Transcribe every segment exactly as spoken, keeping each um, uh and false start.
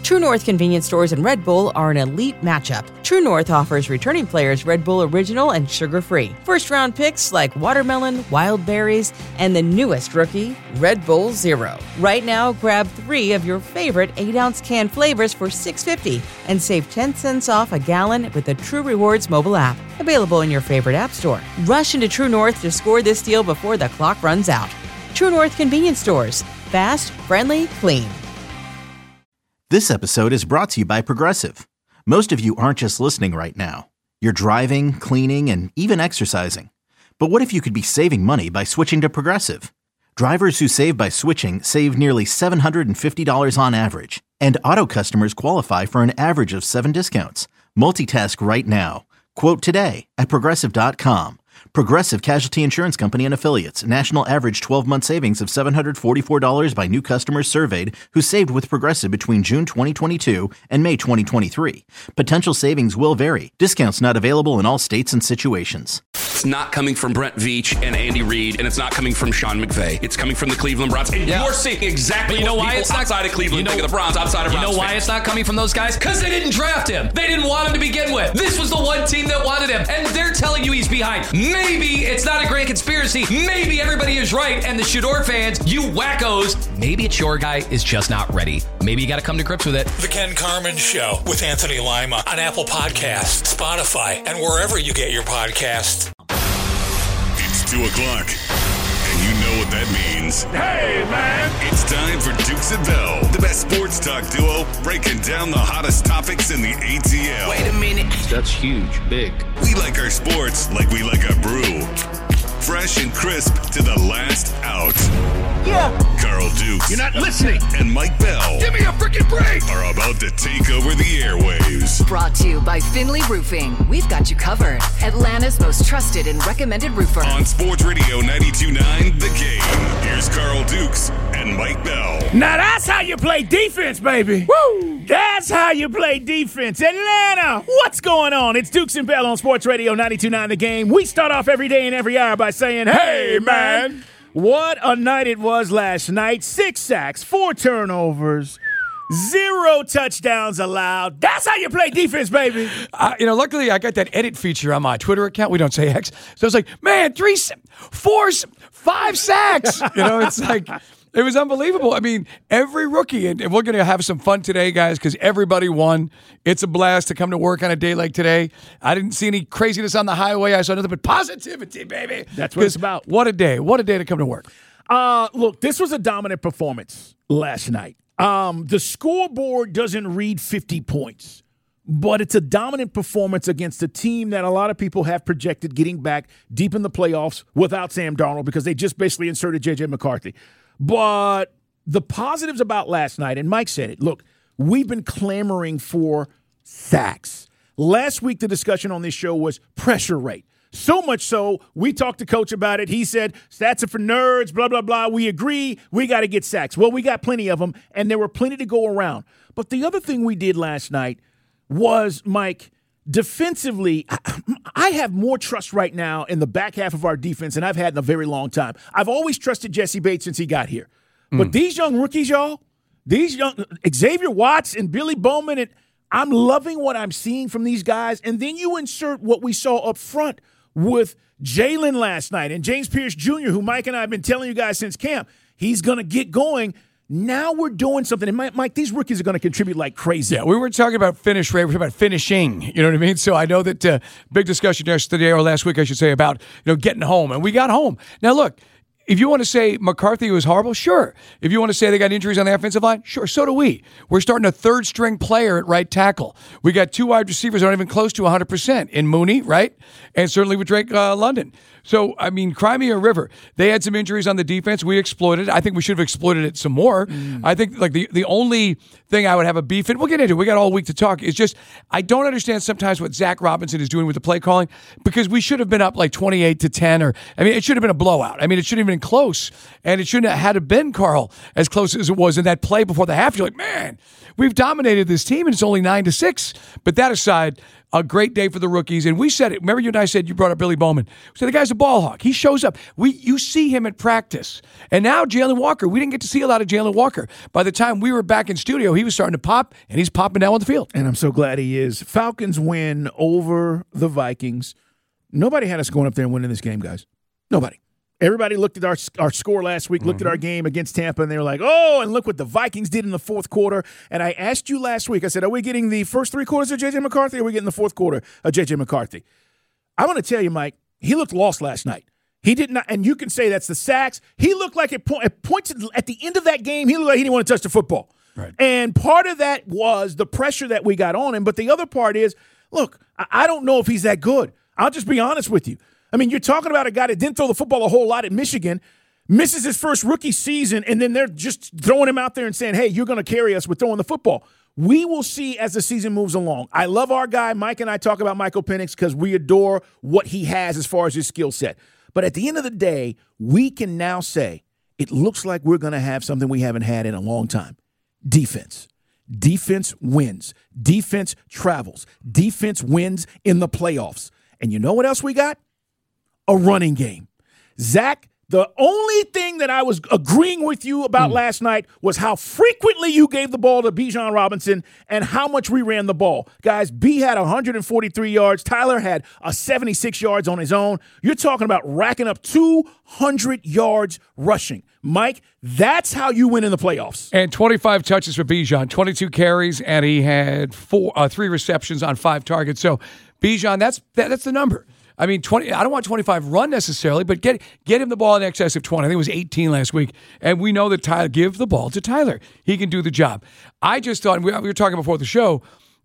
True North convenience stores and Red Bull are an elite matchup. True North offers returning players Red Bull Original and sugar-free. First-round picks like watermelon, wild berries, and the newest rookie, Red Bull Zero. Right now, grab three of your favorite eight ounce can flavors for six dollars and fifty cents and save ten cents off a gallon with the True Rewards mobile app. Available in your favorite app store. Rush into True North to score this deal before the clock runs out. True North convenience stores. Fast, friendly, clean. This episode is brought to you by Progressive. Most of you aren't just listening right now. You're driving, cleaning, and even exercising. But what if you could be saving money by switching to Progressive? Drivers who save by switching save nearly seven hundred fifty dollars on average. And auto customers qualify for an average of seven discounts. Multitask right now. Quote today at Progressive dot com. Progressive Casualty Insurance Company and Affiliates. National average twelve-month savings of seven hundred forty-four dollars by new customers surveyed who saved with Progressive between June twenty twenty-two and May twenty twenty-three. Potential savings will vary. Discounts not available in all states and situations. It's not coming from Brent Veach and Andy Reid, and it's not coming from Sean McVay. It's coming from the Cleveland Browns. And yeah. You're seeing exactly you know what why people it's not, outside of Cleveland you know, think of the Browns, outside of You Browns know why fans. It's not coming from those guys? Because they didn't draft him. They didn't want him to begin with. This was the one team that wanted him, and they're telling you he's behind. Maybe it's not a great conspiracy. Maybe everybody is right, and the Shador fans, you wackos, maybe it's your guy is just not ready. Maybe you got to come to grips with it. The Ken Carman Show with Anthony Lima on Apple Podcasts, Spotify, and wherever you get your podcasts. It's two o'clock, and you know what that means. Hey, man! It's time for Dukes and Bell, the best sports talk duo breaking down the hottest topics in the A T L. Wait a minute. That's huge, big. We like our sports like we like our brew. Fresh and crisp to the last out. Yeah. Carl Dukes. You're not listening. And Mike Bell. Give me a freaking break. Are about to take over the airwaves. Brought to you by Finley Roofing. We've got you covered. Atlanta's most trusted and recommended roofer. On Sports Radio ninety-two point nine, The Game. Here's Carl Dukes and Mike Bell. Now that's how you play defense, baby. Woo! That's how you play defense. Atlanta, what's going on? It's Dukes and Bell on Sports Radio ninety-two point nine, The Game. We start off every day and every hour by saying, hey, man. What a night it was last night. Six sacks, four turnovers, zero touchdowns allowed. That's how you play defense, baby. Uh, you know, luckily I got that edit feature on my Twitter account. We don't say X. So it's like, man, three, four, five sacks. You know, it's like, it was unbelievable. I mean, every rookie, and we're going to have some fun today, guys, because everybody won. It's a blast to come to work on a day like today. I didn't see any craziness on the highway. I saw nothing but positivity, baby. That's what it's about. What a day. What a day to come to work. Uh, look, this was a dominant performance last night. Um, the scoreboard doesn't read fifty points, but it's a dominant performance against a team that a lot of people have projected getting back deep in the playoffs without Sam Darnold because they just basically inserted J J McCarthy. But the positives about last night, and Mike said it, look, we've been clamoring for sacks. Last week, the discussion on this show was pressure rate. So much so, we talked to Coach about it. He said, stats are for nerds, blah, blah, blah. We agree. We got to get sacks. Well, we got plenty of them, and there were plenty to go around. But the other thing we did last night was, Mike, defensively, I have more trust right now in the back half of our defense than I've had in a very long time. I've always trusted Jesse Bates since he got here. Mm. But these young rookies, y'all, these young Xavier Watts and Billy Bowman, and I'm loving what I'm seeing from these guys. And then you insert what we saw up front with Jalen last night and James Pierce Junior, who Mike and I have been telling you guys since camp, he's going to get going. Now we're doing something. And, Mike, Mike these rookies are going to contribute like crazy. Yeah, we weren't talking about finish rate. We're talking about finishing. You know what I mean? So I know that uh, big discussion yesterday or last week, I should say, about you know getting home. And we got home. Now, look, if you want to say McCarthy was horrible, sure. If you want to say they got injuries on the offensive line, sure. So do we. We're starting a third-string player at right tackle. We got two wide receivers that aren't even close to one hundred percent in Mooney, right? And certainly with Drake uh, London. So, I mean, Crimea River, they had some injuries on the defense. We exploited it. I think we should have exploited it some more. Mm. I think, like, the, the only thing I would have a beef in, we'll get into it, we got all week to talk, is just I don't understand sometimes what Zach Robinson is doing with the play calling because we should have been up like twenty-eight to ten or, I mean, it should have been a blowout. I mean, it shouldn't have been close, and it shouldn't have had to been, Carl, as close as it was in that play before the half. You're like, man, we've dominated this team, and it's only nine to six. But that aside, a great day for the rookies. And we said it. Remember you and I said, you brought up Billy Bowman. We said the guy's a ball hawk. He shows up. We You see him at practice. And now Jalen Walker. We didn't get to see a lot of Jalen Walker. By the time we were back in studio, he was starting to pop, and he's popping down on the field. And I'm so glad he is. Falcons win over the Vikings. Nobody had us going up there and winning this game, guys. Nobody. Everybody looked at our our score last week, looked mm-hmm. at our game against Tampa, and they were like, oh, and look what the Vikings did in the fourth quarter. And I asked you last week, I said, are we getting the first three quarters of J J. McCarthy, or are we getting the fourth quarter of J J. McCarthy? I want to tell you, Mike, he looked lost last night. He did not, and you can say that's the sacks. He looked like it, po- it pointed at the end of that game, he looked like he didn't want to touch the football. Right. And part of that was the pressure that we got on him. But the other part is, look, I, I don't know if he's that good. I'll just be honest with you. I mean, you're talking about a guy that didn't throw the football a whole lot at Michigan, misses his first rookie season, and then they're just throwing him out there and saying, hey, you're going to carry us with throwing the football. We will see as the season moves along. I love our guy. Mike and I talk about Michael Penix because we adore what he has as far as his skill set. But at the end of the day, we can now say it looks like we're going to have something we haven't had in a long time. Defense. Defense wins. Defense travels. Defense wins in the playoffs. And you know what else we got? A running game. Zach, the only thing that I was agreeing with you about mm. last night was how frequently you gave the ball to Bijan Robinson and how much we ran the ball. Guys, B had one hundred forty-three yards. Tyler had a seventy-six yards on his own. You're talking about racking up two hundred yards rushing. Mike, that's how you win in the playoffs. And twenty-five touches for Bijan, twenty-two carries, and he had four, uh, three receptions on five targets. So, Bijan, that's that, that's the number. I mean, twenty. I don't want twenty-five run necessarily, but get get him the ball in excess of twenty. I think it was eighteen last week, and we know that Tyler. Give the ball to Tyler. He can do the job. I just thought we, we were talking before the show.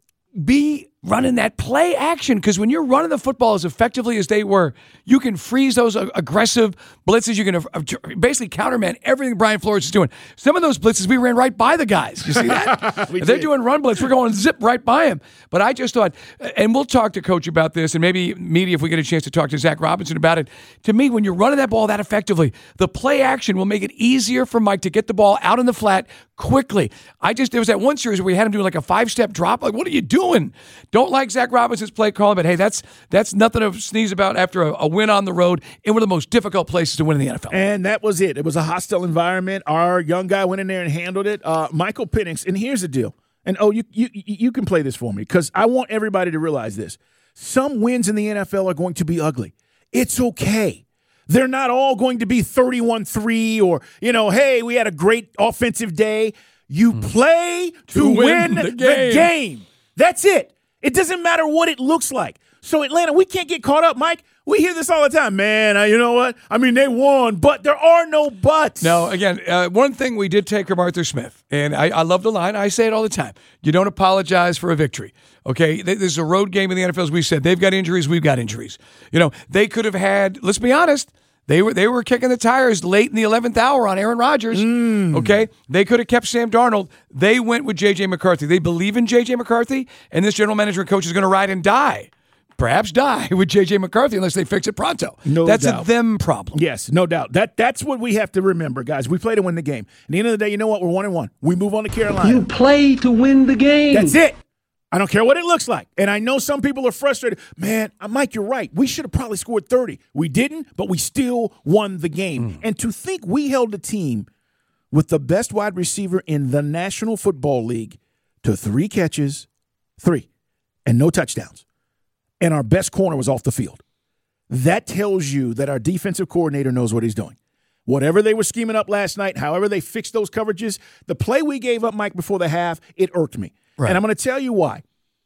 Be running that play action, because when you're running the football as effectively as they were, you can freeze those aggressive blitzes. You can basically counterman everything Brian Flores is doing. Some of those blitzes, we ran right by the guys. You see that? They're did. doing run blitz. We're going zip right by him. But I just thought, and we'll talk to Coach about this, and maybe media if we get a chance to talk to Zach Robinson about it. To me, when you're running that ball that effectively, the play action will make it easier for Mike to get the ball out in the flat quickly. I just, there was that one series where we had him do like a five-step drop. Like, what are you doing? Don't like Zach Robinson's play calling, but hey, that's that's nothing to sneeze about after a, a win on the road in one of the most difficult places to win in the N F L. And that was it. It was a hostile environment. Our young guy went in there and handled it. Uh, Michael Penix, and here's the deal. And, oh, you you you can play this for me because I want everybody to realize this. Some wins in the N F L are going to be ugly. It's okay. They're not all going to be thirty-one three or, you know, hey, we had a great offensive day. You mm. play to, to win, win the, game. the game. That's it. It doesn't matter what it looks like. So, Atlanta, we can't get caught up, Mike. We hear this all the time. Man, uh, you know what? I mean, they won, but there are no buts. No, again, uh, one thing we did take from Arthur Smith, and I, I love the line. I say it all the time. You don't apologize for a victory, okay? This is a road game in the N F L, as we said. They've got injuries. We've got injuries. You know, they could have had, let's be honest, They were they were kicking the tires late in the eleventh hour on Aaron Rodgers. Mm. Okay, they could have kept Sam Darnold. They went with J J. McCarthy. They believe in J J. McCarthy, and this general manager and coach is going to ride and die, perhaps die with J J. McCarthy unless they fix it pronto. No that's doubt. a them problem. Yes, no doubt. That that's what we have to remember, guys. We play to win the game. At the end of the day, you know what? We're one and one. We move on to Carolina. You play to win the game. That's it. I don't care what it looks like. And I know some people are frustrated. Man, Mike, you're right. We should have probably scored thirty. We didn't, but we still won the game. Mm. And to think we held a team with the best wide receiver in the National Football League to three catches, three, and no touchdowns. And our best corner was off the field. That tells you that our defensive coordinator knows what he's doing. Whatever they were scheming up last night, however they fixed those coverages, the play we gave up, Mike, before the half, it irked me. Right. And I'm going to tell you why.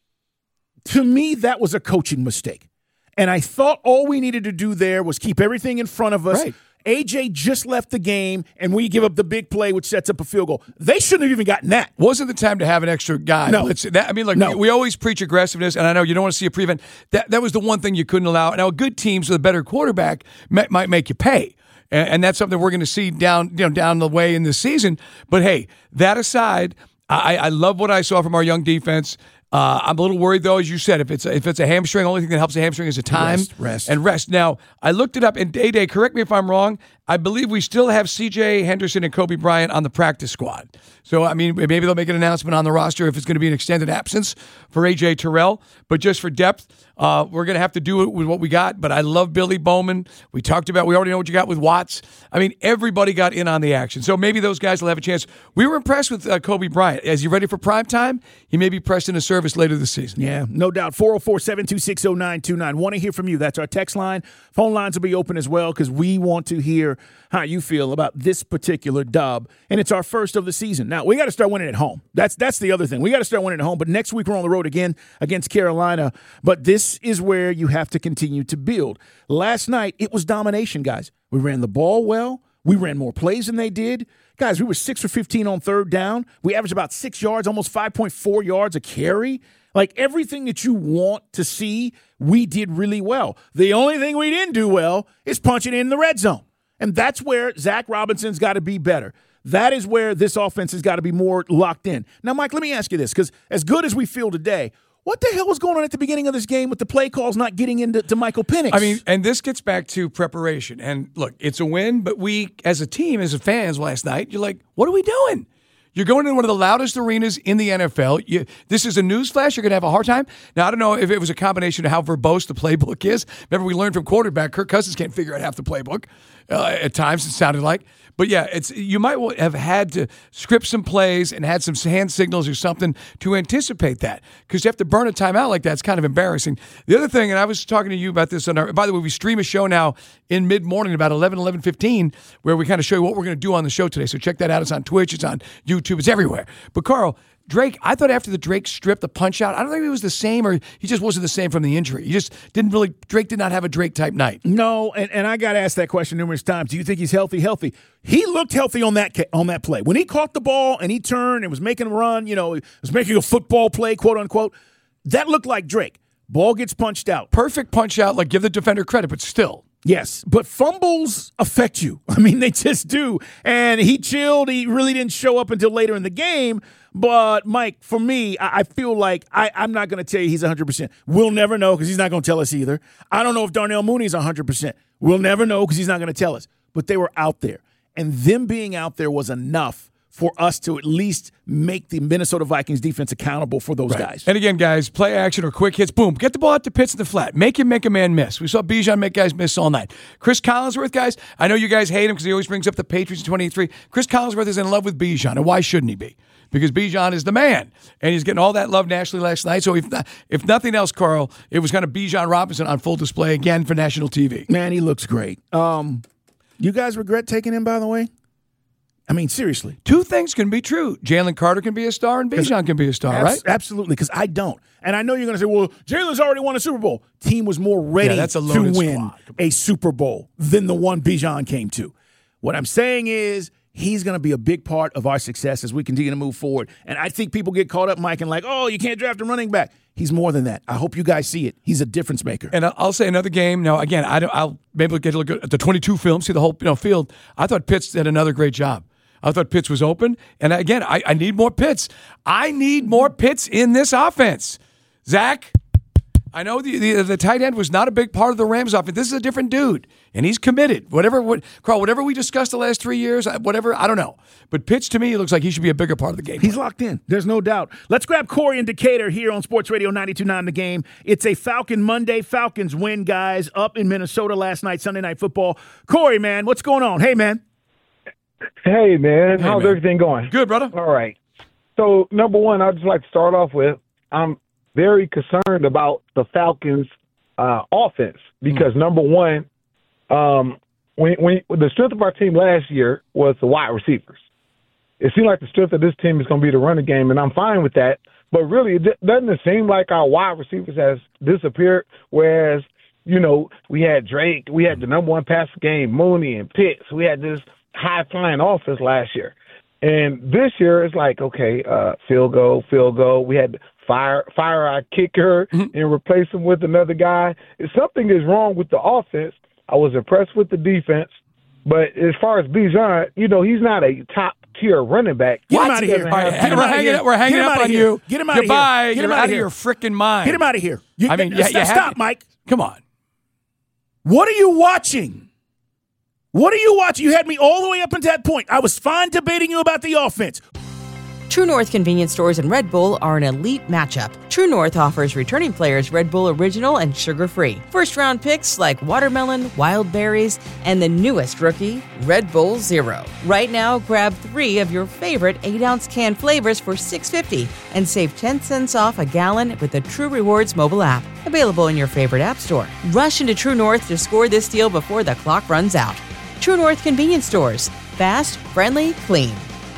To me, that was a coaching mistake. And I thought all we needed to do there was keep everything in front of us. Right. A J just left the game, and we give up the big play, which sets up a field goal. They shouldn't have even gotten that. Wasn't the time to have an extra guy. No. That, I mean, look, no. we, we always preach aggressiveness, and I know you don't want to see a prevent. That, that was the one thing you couldn't allow. Now, good teams with a better quarterback might, might make you pay. And, and that's something we're going to see down, you know, down the way in this season. But, hey, that aside, I, I love what I saw from our young defense. Uh, I'm a little worried, though, as you said, if it's if it's a hamstring, only thing that helps a hamstring is a time Rest, rest. and rest. Now, I looked it up, and Day-Day, correct me if I'm wrong, I believe we still have C J Henderson and Kobe Bryant on the practice squad. So, I mean, maybe they'll make an announcement on the roster if it's going to be an extended absence for A J Terrell. But just for depth, uh, we're going to have to do it with what we got. But I love Billy Bowman. We talked about, we already know what you got with Watts. I mean, everybody got in on the action. So maybe those guys will have a chance. We were impressed with uh, Kobe Bryant. Is he ready for prime time? He may be pressed into service later this season. Yeah, no doubt. four oh four, seven two six, oh nine two nine. Want to hear from you. That's our text line. Phone lines will be open as well because we want to hear how you feel about this particular dub. And it's our first of the season. Now, we got to start winning at home. That's that's the other thing. We got to start winning at home. But next week we're on the road again against Carolina. But this is where you have to continue to build. Last night, it was domination, guys. We ran the ball well. We ran more plays than they did. Guys, we were six for fifteen on third down. We averaged about six yards, almost five point four yards a carry. Like, everything that you want to see, we did really well. The only thing we didn't do well is punching in the red zone. And that's where Zach Robinson's got to be better. That is where this offense has got to be more locked in. Now, Mike, let me ask you this, because as good as we feel today, what the hell was going on at the beginning of this game with the play calls not getting into to Michael Penix? I mean, and this gets back to preparation. And look, it's a win, but we, as a team, as a fans last night, you're like, what are we doing? You're going into one of the loudest arenas in the N F L. You, this is a newsflash. You're going to have a hard time. Now, I don't know if it was a combination of how verbose the playbook is. Remember, we learned from quarterback, Kirk Cousins can't figure out half the playbook. Uh, at times, it sounded like. But, yeah, it's you might have had to script some plays and had some hand signals or something to anticipate that, because you have to burn a timeout like that. It's kind of embarrassing. The other thing, and I was talking to you about this, on our, by the way, we stream a show now in mid-morning about eleven, eleven fifteen, where we kind of show you what we're going to do on the show today. So check that out. It's on Twitch. It's on YouTube. It's everywhere. But, Carl, Drake, I thought after the Drake strip, the punch out, I don't think it was the same, or he just wasn't the same from the injury. He just didn't really, Drake did not have a Drake-type night. No, and, and I got asked that question numerous times. Do you think he's healthy? Healthy. He looked healthy on that on that play. When he caught the ball and he turned and was making a run, you know, he was making a football play, quote unquote, that looked like Drake. Ball gets punched out. Perfect punch out, like give the defender credit, but still. Yes, but fumbles affect you. I mean, they just do. And he chilled. He really didn't show up until later in the game. But, Mike, for me, I, I feel like I, I'm not going to tell you he's one hundred percent. We'll never know because he's not going to tell us either. I don't know if Darnell Mooney's one hundred percent. We'll never know because he's not going to tell us. But they were out there. And them being out there was enough for us to at least make the Minnesota Vikings defense accountable for those right. guys. And again, guys, play action or quick hits, boom, get the ball out to Pitts in the flat. Make him make a man miss. We saw Bijan make guys miss all night. Chris Collinsworth, guys, I know you guys hate him because he always brings up the Patriots in twenty-three. Chris Collinsworth is in love with Bijan, and why shouldn't he be? Because Bijan is the man, and he's getting all that love nationally last night. So if not, if nothing else, Carl, it was kind of Bijan Robinson on full display again for national T V. Man, he looks great. Um, you guys regret taking him, by the way? I mean, seriously. Two things can be true. Jalen Carter can be a star and Bijan can be a star, abs- right? Absolutely, because I don't. And I know you're going to say, well, Jalen's already won a Super Bowl. Team was more ready yeah, that's a to win squad. a Super Bowl than the one Bijan came to. What I'm saying is he's going to be a big part of our success as we continue to move forward. And I think people get caught up, Mike, and like, oh, you can't draft a running back. He's more than that. I hope you guys see it. He's a difference maker. And I'll say another game. Now, again, I don't, I'll maybe get a look at the twenty-two film, see the whole you know field. I thought Pitts did another great job. I thought Pitts was open. And again, I, I need more Pitts. I need more Pitts in this offense. Zach, I know the, the the tight end was not a big part of the Rams offense. This is a different dude, and he's committed. Whatever, what, Carl, whatever we discussed the last three years, whatever, I don't know. But Pitts, to me, looks like he should be a bigger part of the game. He's locked in. There's no doubt. Let's grab Corey in Decatur here on Sports Radio ninety-two point nine The Game. It's a Falcon Monday. Falcons win, guys, up in Minnesota last night, Sunday Night Football. Corey, man, what's going on? Hey, man. Hey, man. Hey, How's man. everything going? Good, brother. All right. So, number one, I'd just like to start off with, I'm very concerned about the Falcons' uh, offense because, mm. number one, um, when, when the strength of our team last year was the wide receivers. It seemed like the strength of this team is going to be the running game, and I'm fine with that. But really, it doesn't it seem like our wide receivers has disappeared, whereas, you know, we had Drake, we had the number one passer game, Mooney and Pitts. We had this high-flying offense last year. And this year, it's like, okay, uh, field goal, field goal. We had to fire, fire our kicker mm-hmm. and replace him with another guy. If something is wrong with the offense, I was impressed with the defense. But as far as Bijan, you know, he's not a top tier running back. Get What? him out of He here. doesn't have- Get him we're out of hanging, here. we're hanging Get him up out of on here. you. Get him out of here. Goodbye. Get him You're out out of of here. your freaking mind. Get him out of here. You, I mean, stop, yeah, you stop, have- Mike. Come on. What are you watching? What are you watching? You had me all the way up until that point. I was fine debating you about the offense. True North convenience stores and Red Bull are an elite matchup. True North offers returning players Red Bull Original and sugar-free. First-round picks like watermelon, wild berries, and the newest rookie, Red Bull Zero. Right now, grab three of your favorite eight-ounce can flavors for six dollars and fifty cents and save ten cents off a gallon with the True Rewards mobile app. Available in your favorite app store. Rush into True North to score this deal before the clock runs out. True North convenience stores. Fast, friendly, clean.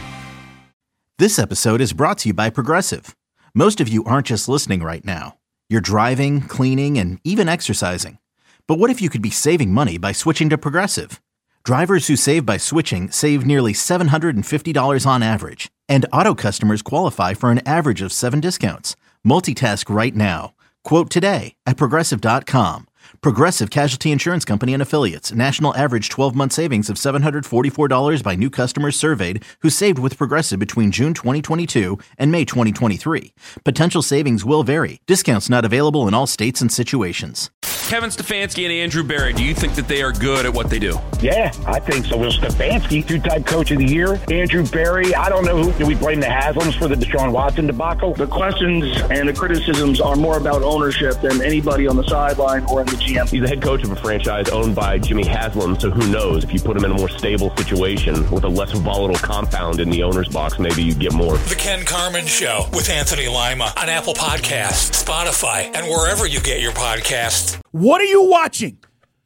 This episode is brought to you by Progressive. Most of you aren't just listening right now. You're driving, cleaning, and even exercising. But what if you could be saving money by switching to Progressive? Drivers who save by switching save nearly seven hundred fifty dollars on average. And auto customers qualify for an average of seven discounts. Multitask right now. Quote today at Progressive dot com. Progressive Casualty Insurance Company and Affiliates. National average twelve-month savings of seven hundred forty-four dollars by new customers surveyed who saved with Progressive between June twenty twenty-two and May twenty twenty-three. Potential savings will vary. Discounts not available in all states and situations. Kevin Stefanski and Andrew Berry, do you think that they are good at what they do? Yeah, I think so. Well, Stefanski, two-time coach of the year. Andrew Berry, I don't know who. Do we blame the Haslams for the Deshaun Watson debacle? The questions and the criticisms are more about ownership than anybody on the sideline or in the G M. He's the head coach of a franchise owned by Jimmy Haslam, so who knows? If you put him in a more stable situation with a less volatile compound in the owner's box, maybe you get more. The Ken Carman Show with Anthony Lima on Apple Podcasts, Spotify, and wherever you get your podcasts. What are you watching?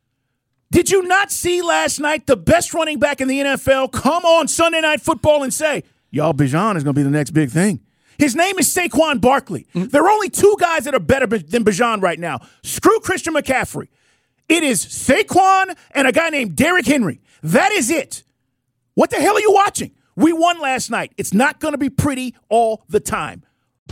Did you not see last night the best running back in the N F L come on Sunday Night Football and say, y'all, Bijan is going to be the next big thing? His name is Saquon Barkley. Mm-hmm. There are only two guys that are better than Bijan right now. Screw Christian McCaffrey. It is Saquon and a guy named Derrick Henry. That is it. What the hell are you watching? We won last night. It's not going to be pretty all the time.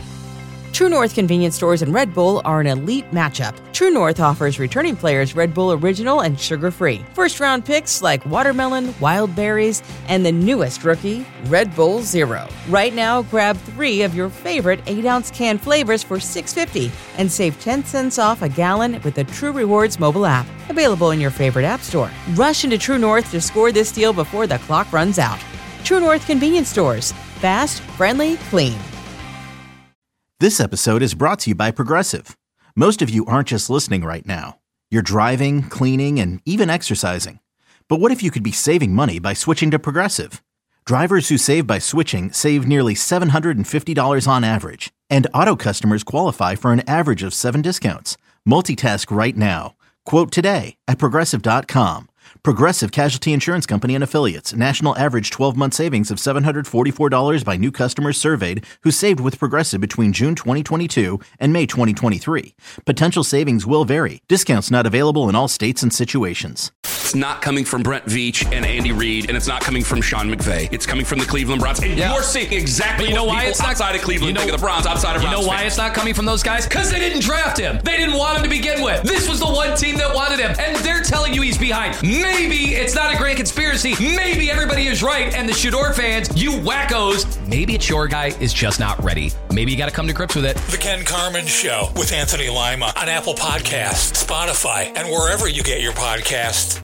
True North convenience stores and Red Bull are an elite matchup. True North offers returning players Red Bull Original and sugar-free. First-round picks like watermelon, wild berries, and the newest rookie, Red Bull Zero. Right now, grab three of your favorite eight-ounce can flavors for six dollars and fifty cents and save ten cents off a gallon with the True Rewards mobile app. Available in your favorite app store. Rush into True North to score this deal before the clock runs out. True North convenience stores. Fast, friendly, clean. This episode is brought to you by Progressive. Most of you aren't just listening right now. You're driving, cleaning, and even exercising. But what if you could be saving money by switching to Progressive? Drivers who save by switching save nearly seven hundred fifty dollars on average. And auto customers qualify for an average of seven discounts. Multitask right now. Quote today at Progressive dot com. Progressive Casualty Insurance Company and Affiliates. National average twelve-month savings of seven hundred forty-four dollars by new customers surveyed who saved with Progressive between June twenty twenty-two and May twenty twenty-three. Potential savings will vary. Discounts not available in all states and situations. It's not coming from Brent Veach and Andy Reid, and it's not coming from Sean McVay. It's coming from the Cleveland Browns. And yeah. you're seeing exactly but you know what why people it's not, outside of Cleveland you know, think of the Browns, outside of You Browns know why fans. it's not coming from those guys? Because they didn't draft him. They didn't want him to begin with. This was the one team that wanted him, and they're telling you he's behind. Maybe it's not a grand conspiracy. Maybe everybody is right, and the Shador fans, you wackos, maybe it's your guy is just not ready. Maybe you got to come to grips with it. The Ken Carman Show with Anthony Lima on Apple Podcasts, Spotify, and wherever you get your podcasts.